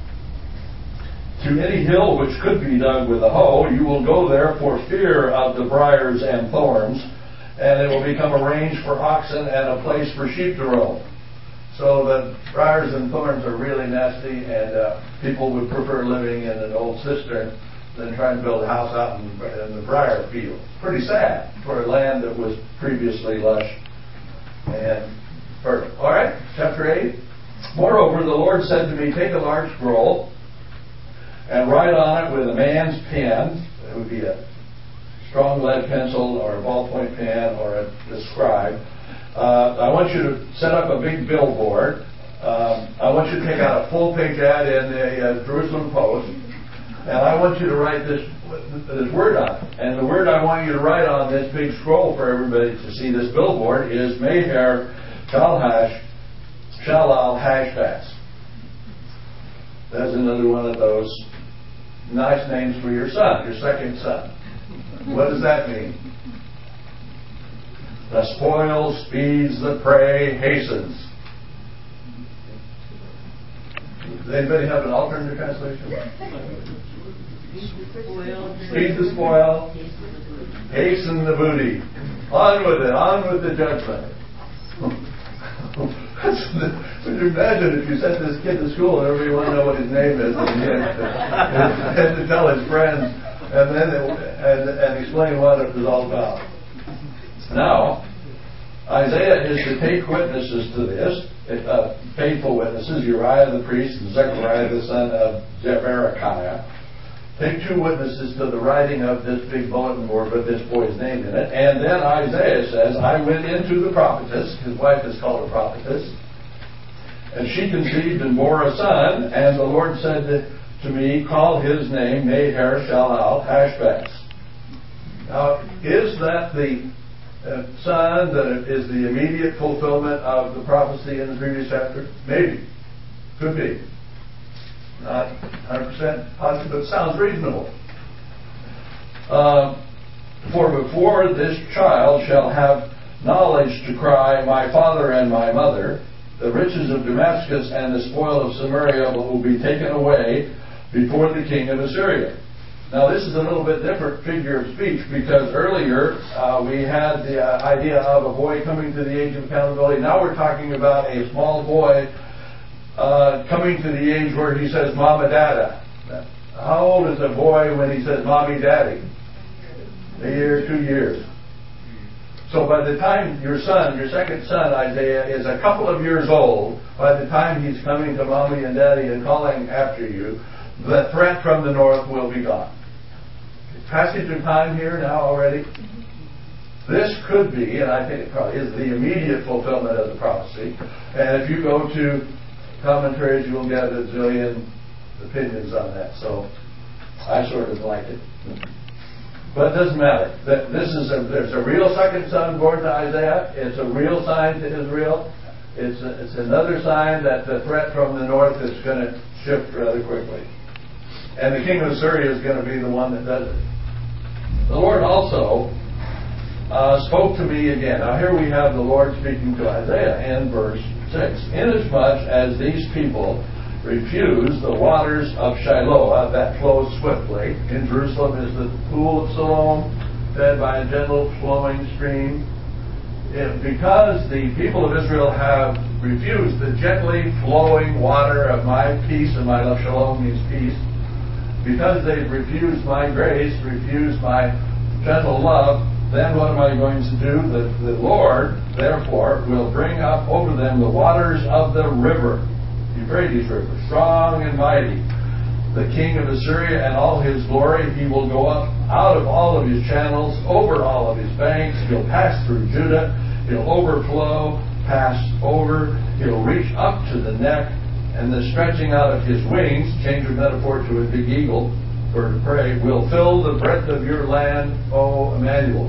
To any hill which could be dug with a hoe, you will go there for fear of the briars and thorns, and it will become a range for oxen and a place for sheep to roam. So the briars and thorns are really nasty, and people would prefer living in an old cistern than trying to build a house out in the briar field. Pretty sad for a land that was previously lush and fertile. All right, chapter 8. Moreover, the Lord said to me, take a large scroll and write on it with a man's pen. It would be a strong lead pencil or a ballpoint pen or a scribe. I want you to set up a big billboard. I want you to take out a full-page ad in the Jerusalem Post, and I want you to write this word on it. And the word I want you to write on this big scroll for everybody to see this billboard is Meher Shalal Hashbaz. That's another one of those nice names for your son, your second son. What does that mean? The spoil speeds the prey, hastens. Does anybody have an alternate translation? Speed the spoil, hasten the booty. On with it, on with the judgment. Would you imagine if you sent this kid to school and everybody wanted to know what his name is, and he had to tell his friends and explain what it was all about. Now, Isaiah is to take witnesses to this, faithful witnesses, Uriah the priest and Zechariah the son of Berechiah. Take 2 witnesses to the writing of this big bulletin board with this boy's name in it. And then Isaiah says, I went into the prophetess, his wife is called a prophetess, and she conceived and bore a son, and the Lord said to me, call his name Meher Shalal Hashbaz. Now, is that the son that is the immediate fulfillment of the prophecy in the previous chapter? Maybe. Could be. Not 100% positive, but sounds reasonable. For before this child shall have knowledge to cry, my father and my mother, the riches of Damascus and the spoil of Samaria will be taken away before the king of Assyria. Now this is a little bit different figure of speech, because earlier we had the idea of a boy coming to the age of accountability. Now we're talking about a small boy coming to the age where he says mama dada. How old is a boy when he says mommy daddy? A year, 2 years. So by the time your son, your second son Isaiah, is a couple of years old, by the time he's coming to mommy and daddy and calling after you, the threat from the north will be gone. Passage of time here now already. This could be, and I think it probably is, the immediate fulfillment of the prophecy. And if you go to commentaries, you'll get a zillion opinions on that. So I sort of like it. But it doesn't matter. There's a real second son born to Isaiah. It's a real sign to Israel. It's another sign that the threat from the north is going to shift rather quickly. And the king of Assyria is going to be the one that does it. The Lord also spoke to me again. Now here we have the Lord speaking to Isaiah in verse 6. Inasmuch as these people refuse the waters of Shiloah that flows swiftly. In Jerusalem is the pool of Siloam, fed by a gentle flowing stream. Because the people of Israel have refused the gently flowing water of my peace, and my love, shalom means peace, because they've refused my grace, refused my gentle love, then what am I going to do? The Lord, therefore, will bring up over them the waters of the river, Euphrates River, strong and mighty. The king of Assyria and all his glory, he will go up out of all of his channels, over all of his banks. He'll pass through Judah. He'll overflow, pass over. He'll reach up to the neck, and the stretching out of his wings, change of metaphor to a big eagle, bird of prey, will fill the breadth of your land, O Emmanuel.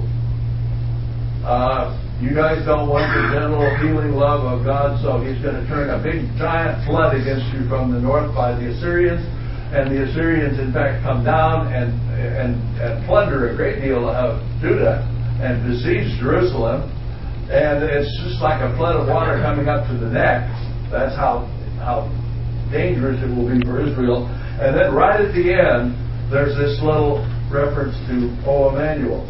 You guys don't want the gentle healing love of God, so he's going to turn a big giant flood against you from the north by the Assyrians. And the Assyrians, in fact, come down and plunder a great deal of Judah and besiege Jerusalem. And it's just like a flood of water coming up to the neck. That's how dangerous it will be for Israel. And then right at the end, there's this little reference to O Emmanuel.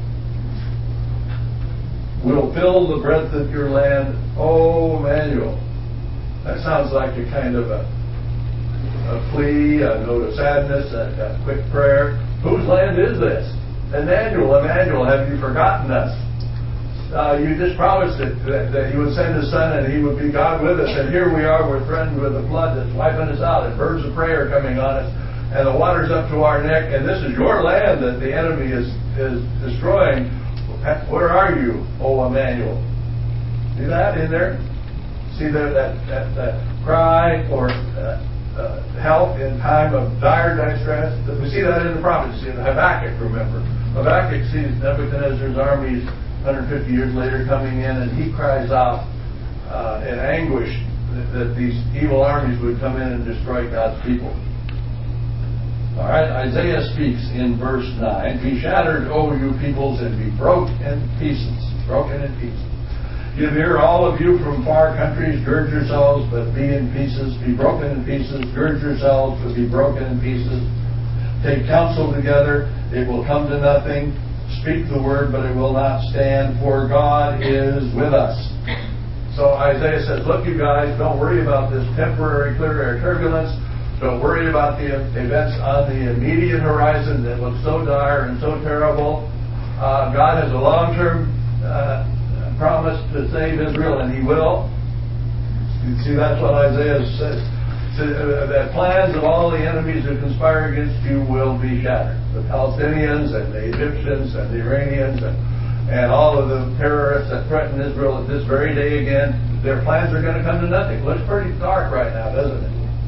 Will fill the breadth of your land, O Emmanuel. That sounds like a kind of a plea, a note of sadness, a quick prayer. Whose land is this? Emmanuel, Emmanuel, have you forgotten us? You just promised it, that you would send his son and he would be God with us. And here we are, we're threatened with a flood that's wiping us out, and birds of prey are coming on us, and the water's up to our neck, and this is your land that the enemy is destroying. Where are you, O Emmanuel? See that in there? See that cry for help in time of dire distress? We see that in the prophets. In Habakkuk, remember. Habakkuk sees Nebuchadnezzar's armies 150 years later coming in, and he cries out in anguish that these evil armies would come in and destroy God's people. All right, Isaiah speaks in verse 9, "Be shattered, O you peoples, and be broken in pieces." Broken in pieces. "Give ear, all of you from far countries, gird yourselves, but be in pieces. Be broken in pieces. Gird yourselves, but be broken in pieces. Take counsel together, it will come to nothing. Speak the word, but it will not stand, for God is with us." So Isaiah says, look, you guys, don't worry about this temporary clear air turbulence. Don't worry about the events on the immediate horizon that look so dire and so terrible. God has a long-term promise to save Israel, and He will. You see, that's what Isaiah says. So, the plans of all the enemies who conspire against you will be shattered. The Palestinians and the Egyptians and the Iranians and all of the terrorists that threaten Israel at this very day again, their plans are going to come to nothing. It looks pretty dark right now, doesn't it?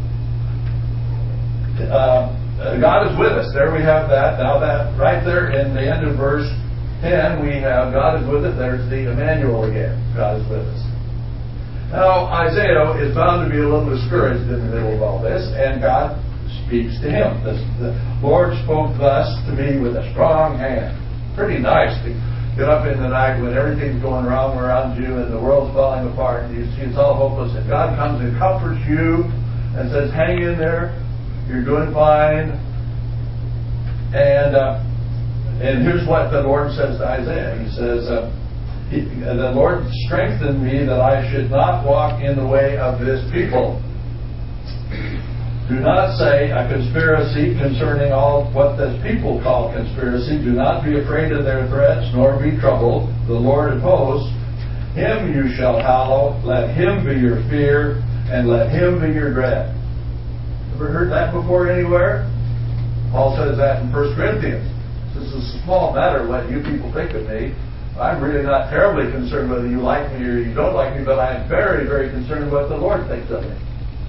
God is with us. There we have that. Now that right there in the end of verse 10, we have God is with us. There's the Emmanuel again. God is with us. Now Isaiah is bound to be a little discouraged in the middle of all this, and God speaks to him. The Lord spoke thus to me with a strong hand. Pretty nice to get up in the night when everything's going wrong around you and the world's falling apart and you see it's all hopeless, and God comes and comforts you and says, hang in there. You're doing fine. And here's what the Lord says to Isaiah. He says, the Lord strengthened me that I should not walk in the way of this people. Do not say a conspiracy concerning all what this people call conspiracy. Do not be afraid of their threats, nor be troubled. The Lord of hosts, Him you shall hallow. Let Him be your fear, and let Him be your dread. Ever heard that before anywhere? Paul says that in 1 Corinthians. This is a small matter what you people think of me. I'm really not terribly concerned whether you like me or you don't like me, but I am very, very concerned what the Lord thinks of me.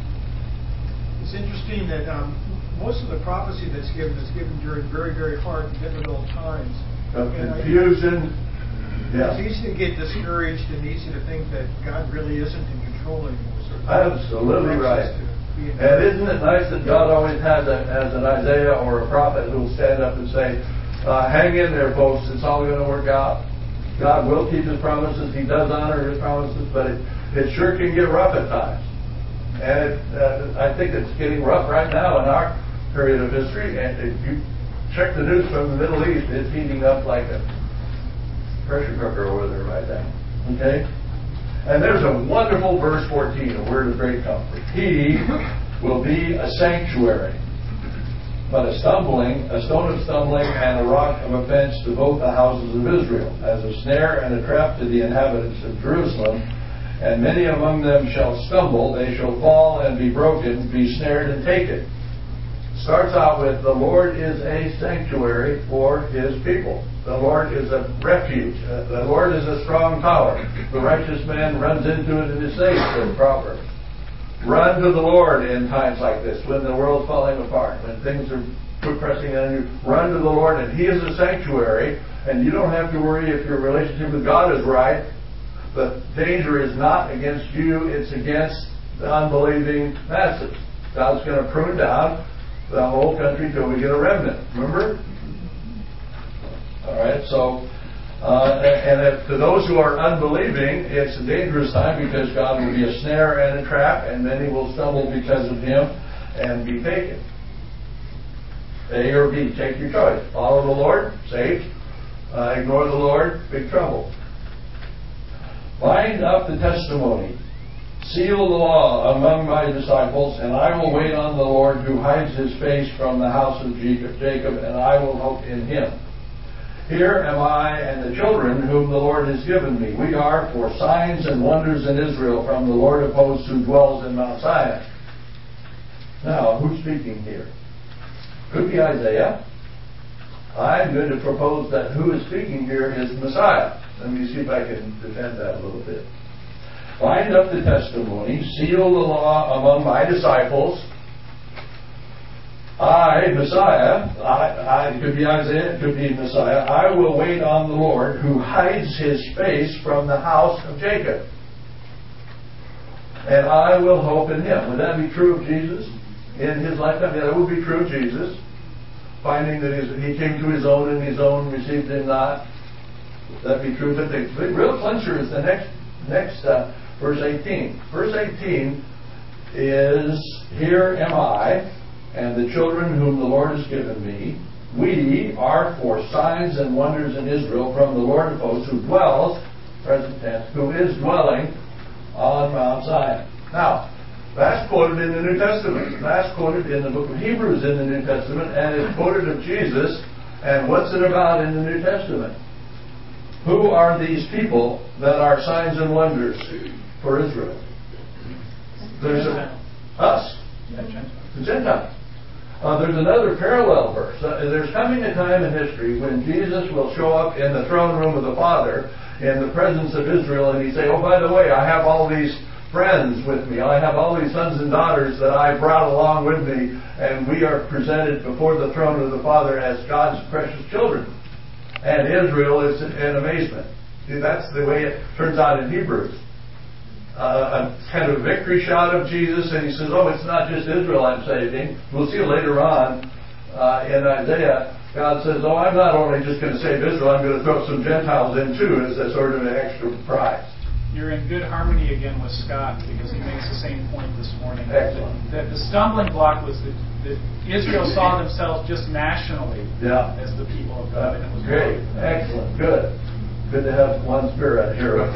It's interesting that most of the prophecy that's given is given during very, very hard and difficult times. Confusion. It's easy to get discouraged and easy to think that God really isn't in control anymore. So absolutely right. And isn't it nice that God always has an Isaiah or a prophet who will stand up and say, hang in there, folks, it's all going to work out. God will keep His promises. He does honor His promises, but it sure can get rough at times. And I think it's getting rough right now in our period of history. And if you check the news from the Middle East, it's heating up like a pressure cooker over there right now. Okay? And there's a wonderful verse 14, a word of great comfort. He will be a sanctuary, but a stone of stumbling and a rock of offense to both the houses of Israel, as a snare and a trap to the inhabitants of Jerusalem. And many among them shall stumble, they shall fall and be broken, be snared and taken. Starts out with, the Lord is a sanctuary for His people. The Lord is a refuge. The Lord is a strong tower. The righteous man runs into it and is safe, says Proverbs. Run to the Lord in times like this, when the world's falling apart, when things are pressing on you. Run to the Lord, and He is a sanctuary, and you don't have to worry if your relationship with God is right. The danger is not against you, it's against the unbelieving masses. God's going to prune down the whole country till we get a remnant. Remember? All right, so, to those who are unbelieving, it's a dangerous time because God will be a snare and a trap, and many will stumble because of Him and be taken. A or B, take your choice. Follow the Lord, safe. Ignore the Lord, big trouble. Bind up the testimony. Seal the law among my disciples, and I will wait on the Lord who hides His face from the house of Jacob, and I will hope in Him. Here am I and the children whom the Lord has given me. We are for signs and wonders in Israel from the Lord of hosts who dwells in Mount Zion. Now, who's speaking here? Could be Isaiah. I'm going to propose that who is speaking here is Messiah. Let me see if I can defend that a little bit. bind up the testimony, seal the law among my disciples. I, Messiah, it could be Isaiah, it could be Messiah, I will wait on the Lord who hides his face from the house of Jacob. And I will hope in him. Would that be true of Jesus in his lifetime? Yeah, that would be true of Jesus. Finding that he came to his own and his own received him not. Would that be true? But the real clincher is the next verse 18. Verse 18 is, here am I, and the children whom the Lord has given me. We are for signs and wonders in Israel from the Lord of hosts, who dwells, present tense, who is dwelling on Mount Zion. Now, that's quoted in the New Testament. That's quoted in the book of Hebrews in the New Testament, and it's quoted of Jesus. And what's it about in the New Testament? Who are these people that are signs and wonders for Israel? There's us, the Gentiles. There's another parallel verse. There's coming a time in history when Jesus will show up in the throne room of the Father in the presence of Israel, and he'd say, oh, by the way, I have all these friends with me. I have all these sons and daughters that I brought along with me, and we are presented before the throne of the Father as God's precious children. And Israel is in amazement. See, that's the way it turns out in Hebrews. A kind of victory shout of Jesus, and he says, oh, it's not just Israel I'm saving. We'll see later on in Isaiah, God says, oh, I'm not only just going to save Israel, I'm going to throw some Gentiles in too as a sort of an extra prize. You're in good harmony again with Scott, because he makes the same point this morning. Excellent. That the stumbling block was that Israel saw themselves just nationally as the people of God. And it was great. Excellent. Good. Good to have one spirit here.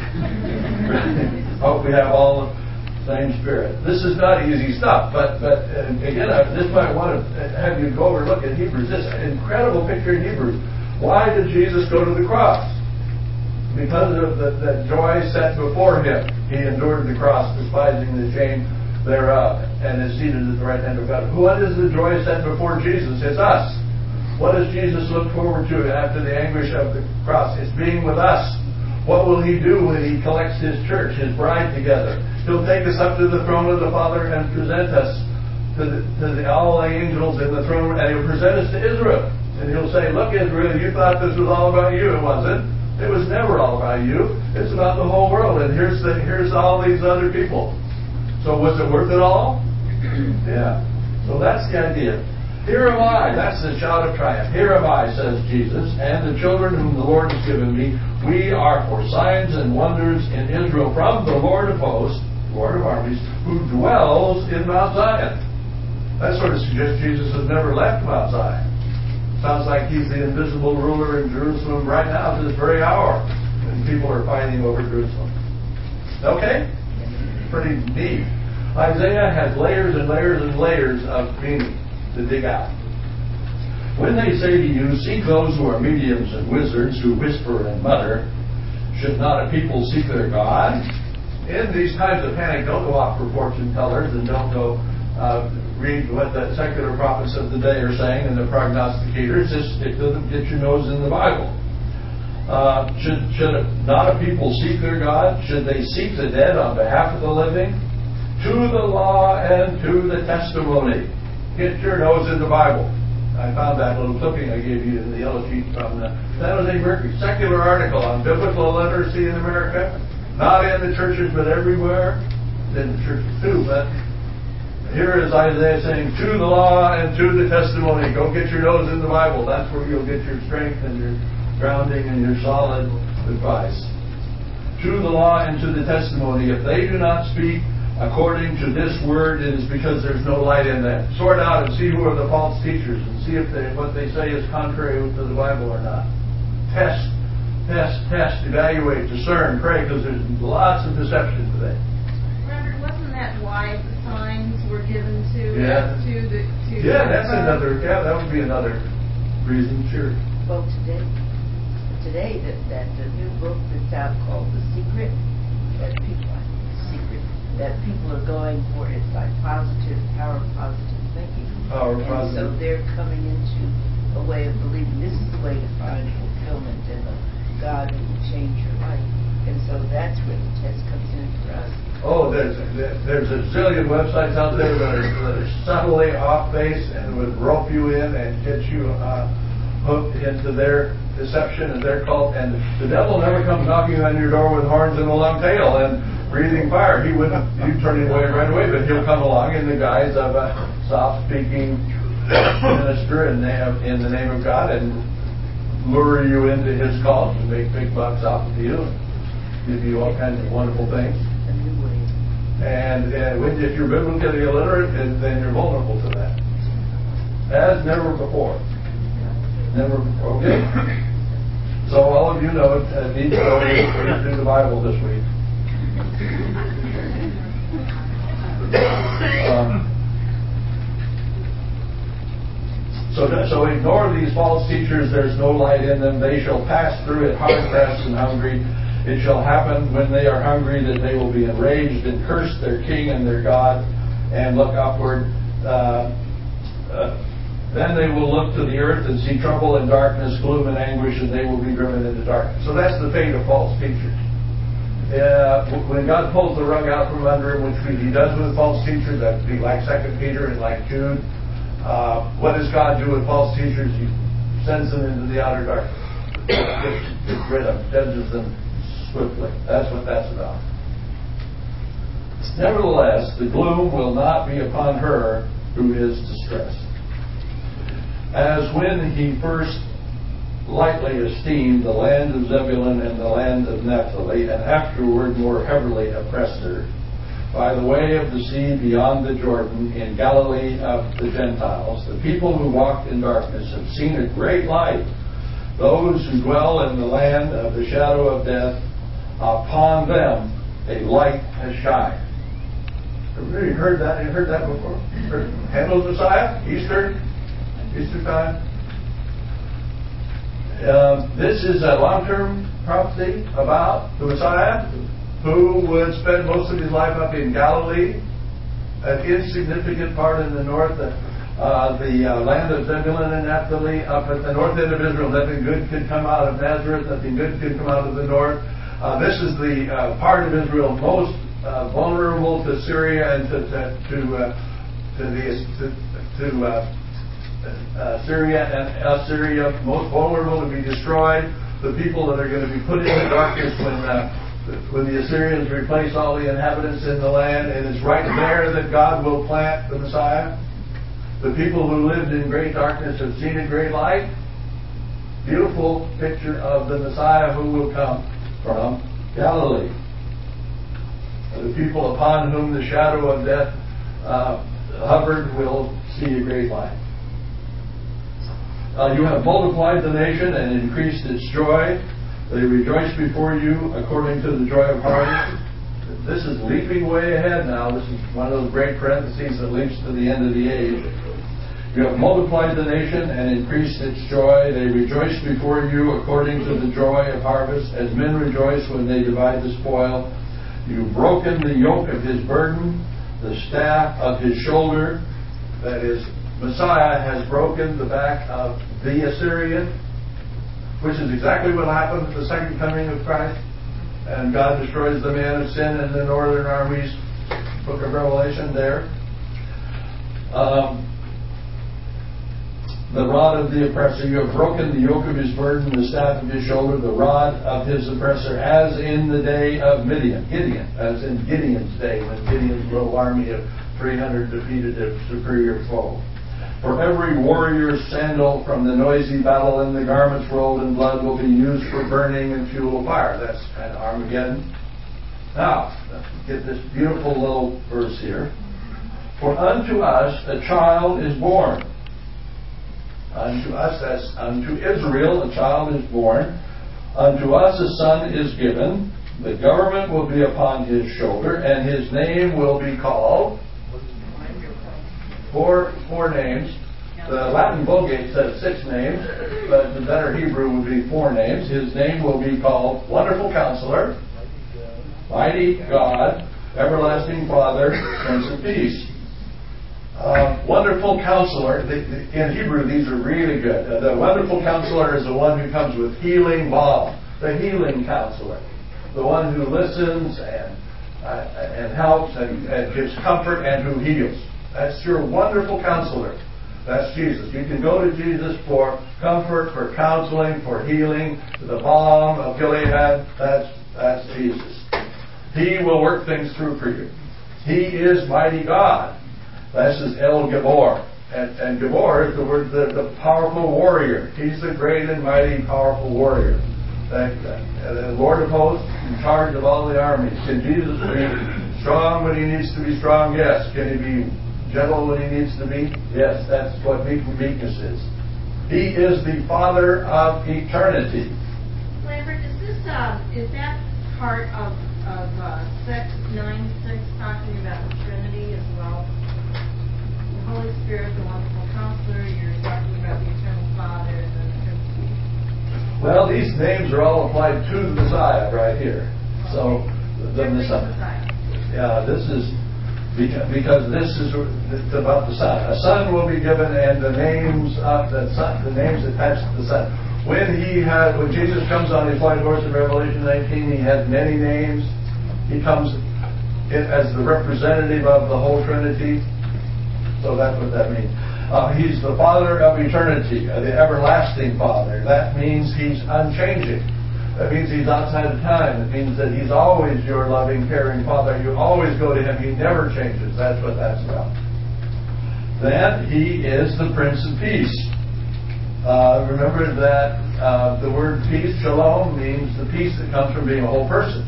Hope we have all the same spirit. This is not easy stuff, but again, I just might want to have you go over and look at Hebrews. This incredible picture in Hebrews. Why did Jesus go to the cross? Because of the joy set before him. He endured the cross, despising the shame thereof, and is seated at the right hand of God. What is the joy set before Jesus? It's us. What does Jesus look forward to after the anguish of the cross? It's being with us. What will he do when he collects his church, his bride together? He'll take us up to the throne of the Father and present us to all the angels in the throne, and he'll present us to Israel. And he'll say, look, Israel, you thought this was all about you. It wasn't. It was never all about you. It's about the whole world, and here's all these other people. So was it worth it all? Yeah. So that's the idea. Here am I. That's the shout of triumph. Here am I, says Jesus, and the children whom the Lord has given me. We are for signs and wonders in Israel from the Lord of hosts, Lord of armies, who dwells in Mount Zion. That sort of suggests Jesus has never left Mount Zion. Sounds like he's the invisible ruler in Jerusalem right now at this very hour. And people are fighting over Jerusalem. Okay? Pretty neat. Isaiah has layers and layers and layers of meaning to dig out. When they say to you, seek those who are mediums and wizards who whisper and mutter, should not a people seek their God? In these times of panic, don't go off for fortune tellers and don't go read what the secular prophets of the day are saying and the prognosticators. Just stick to them, get your nose in the Bible. Should not a people seek their God? Should they seek the dead on behalf of the living? To the law and to the testimony. Get your nose in the Bible. I found that little clipping I gave you in the yellow sheet from the San Jose Mercury. Secular article on biblical literacy in America. Not in the churches, but everywhere. In the churches too, but here is Isaiah saying, to the law and to the testimony. Go get your nose in the Bible. That's where you'll get your strength and your grounding and your solid advice. To the law and to the testimony. If they do not speak according to this word, it is because there's no light in them. Sort out and see who are the false teachers and see if what they say is contrary to the Bible or not. Test, evaluate, discern, pray, because there's lots of deception today. Robert, wasn't that why the signs were given to that's another. Yeah, that would be another reason. Sure. Well, today that the new book that's out called The Secret, that people are going for, it's like power of positive thinking. And so they're coming into a way of believing this is the way to find fulfillment in a God who will change your life. And so that's where the test comes in for us. there's a zillion websites out there that are subtly off base and would rope you in and get you hooked into their deception and their cult. And the devil never comes knocking on your door with horns and a long tail and breathing fire. He wouldn't. You turn him away right away, but he'll come along in the guise of a soft-speaking minister in the name of God and lure you into his cult and make big bucks off of you, give you all kinds of wonderful things. And if you're biblically illiterate, then you're vulnerable to that. As never before. Never before. Okay? So all of you know need to go through the Bible this week. So ignore these false teachers. There's no light in them. They shall pass through it hard pressed and hungry. It shall happen when they are hungry that they will be enraged and curse their king and their God and look upward. Then they will look to the earth and see trouble and darkness, gloom and anguish, and they will be driven into darkness. So that's the fate of false teachers. When God pulls the rug out from under him, which he does with false teachers, that would be like 2 Peter and like Jude. What does God do with false teachers? He sends them into the outer darkness. Gets rid of them, judges them swiftly. That's what that's about. Nevertheless, the gloom will not be upon her who is distressed. As when he first lightly esteemed the land of Zebulun and the land of Naphtali, and afterward more heavily oppressed her, by the way of the sea beyond the Jordan, in Galilee of the Gentiles, the people who walked in darkness have seen a great light. Those who dwell in the land of the shadow of death, upon them a light has shined. Have you heard that? You heard that before? Handel's Messiah? Easter time? This is a long-term prophecy about the Messiah who would spend most of his life up in Galilee, an insignificant part in the north, the land of Zebulun and Naphtali, up at the north end of Israel. Nothing good could come out of Nazareth, nothing good could come out of the north. This is the part of Israel most vulnerable to Syria and to Syria and Assyria, most vulnerable to be destroyed. The people that are going to be put into darkness when the Assyrians replace all the inhabitants in the land, and it's right there that God will plant the Messiah. The people who lived in great darkness have seen a great light. Beautiful picture of the Messiah who will come from Galilee. The people upon whom the shadow of death hovered will see a great light. You have multiplied the nation and increased its joy. They rejoice before you according to the joy of harvest. This is leaping way ahead now. This is one of those great parentheses that leaps to the end of the age. You have multiplied the nation and increased its joy. They rejoice before you according to the joy of harvest, as men rejoice when they divide the spoil. You've broken the yoke of his burden, the staff of his shoulder. That is, Messiah has broken the back of the Assyrian, which is exactly what happened at the second coming of Christ. And God destroys the man of sin in the northern armies, book of Revelation there. The rod of the oppressor, you have broken the yoke of his burden, the staff of his shoulder, the rod of his oppressor, as in the day of Gideon, as in Gideon's day, when Gideon's little army of 300 defeated a superior foe. For every warrior's sandal from the noisy battle and the garments rolled in blood will be used for burning and fuel of fire. That's kind of Armageddon. Now, let's get this beautiful little verse here. For unto us a child is born. Unto us, as unto Israel, a child is born. Unto us a son is given. The government will be upon his shoulder, and his name will be called. Four names. The Latin Vulgate says 6 names, but the better Hebrew would be 4 names. His name will be called Wonderful Counselor, Mighty God, Everlasting Father, Prince of Peace. Wonderful Counselor. In Hebrew, these are really good. The Wonderful Counselor is the one who comes with healing balm. The healing counselor. The one who listens and and helps and gives comfort and who heals. That's your wonderful counselor. That's Jesus. You can go to Jesus for comfort, for counseling, for healing, the balm of Gilead. That's Jesus. He will work things through for you. He is mighty God. This is El Gibor. And Gibor is the word, the powerful warrior. He's the great and mighty, powerful warrior. The Lord of hosts, in charge of all the armies. Can Jesus be strong when he needs to be strong? Yes. Can he be gentle when he needs to be? Yes. That's what meekness is. He is the Father of eternity. Lambert, is that part of 9:6 talking about the Trinity as well? The Holy Spirit, the wonderful counselor, you're talking about the eternal Father and then the Trinity. Well, these names are all applied to the Messiah right here. So the Messiah. Yeah, this is because this is about the Son. A Son will be given, and the names of the Son, the names attached to the Son. When Jesus comes on his white horse in Revelation 19, he has many names. He comes as the representative of the whole Trinity. So that's what that means. He's the Father of eternity, the everlasting Father. That means he's unchanging. That means he's outside of time. It means that he's always your loving, caring Father. You always go to him. He never changes. That's what that's about. Then he is the Prince of Peace. Remember that the word peace, shalom, means the peace that comes from being a whole person.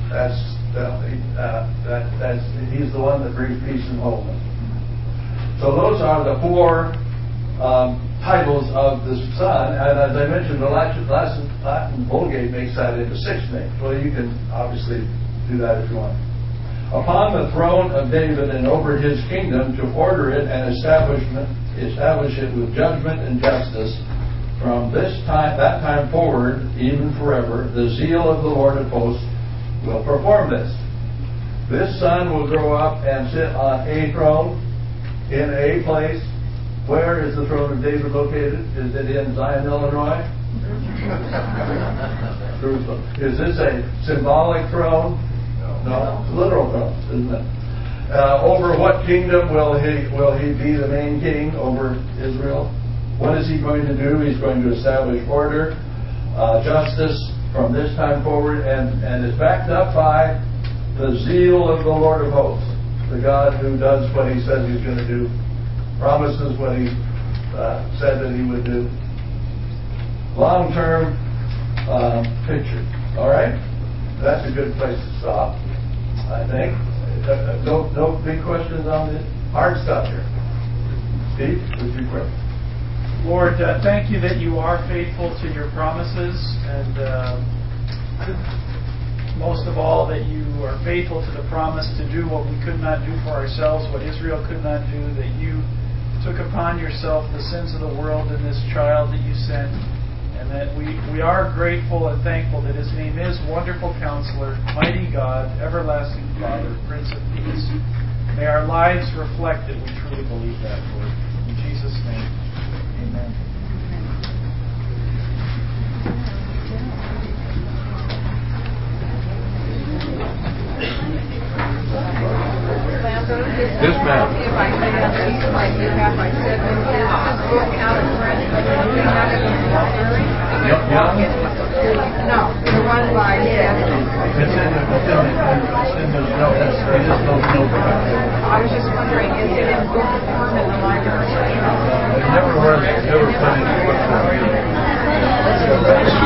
He's the one that brings peace and wholeness. So those are the four titles of the Son, and as I mentioned, the Latin Vulgate makes that into 6 names. Well, you can obviously do that if you want. Upon the throne of David and over his kingdom, to order it and establish it with judgment and justice, from that time forward, even forever, the zeal of the Lord of hosts will perform this. This Son will grow up and sit on a throne in a place. Where is the throne of David located? Is it in Zion, Illinois? Jerusalem. Is this a symbolic throne? No, it's a literal throne, isn't it? Over what kingdom will he be the main king over Israel? What is he going to do? He's going to establish order, justice from this time forward, and is backed up by the zeal of the Lord of hosts, the God who does what he says he's going to do, promises what he said that he would do. Long-term picture. All right? That's a good place to stop, I think. No big questions on this? Hard stuff here. Steve, would you pray? Lord, thank you that you are faithful to your promises, and most of all that you are faithful to the promise to do what we could not do for ourselves, what Israel could not do, that you took upon yourself the sins of the world in this child that you sent, and that we are grateful and thankful that his name is Wonderful Counselor, Mighty God, Everlasting Father, Prince of Peace. May our lives reflect that we truly believe that, Lord. In Jesus' name, amen. Yes, ma'am. If I could have these like you have, I said, book out of print. No, the one by It's in those notes. I was just wondering, is it in book form in the library? Never put it in book form.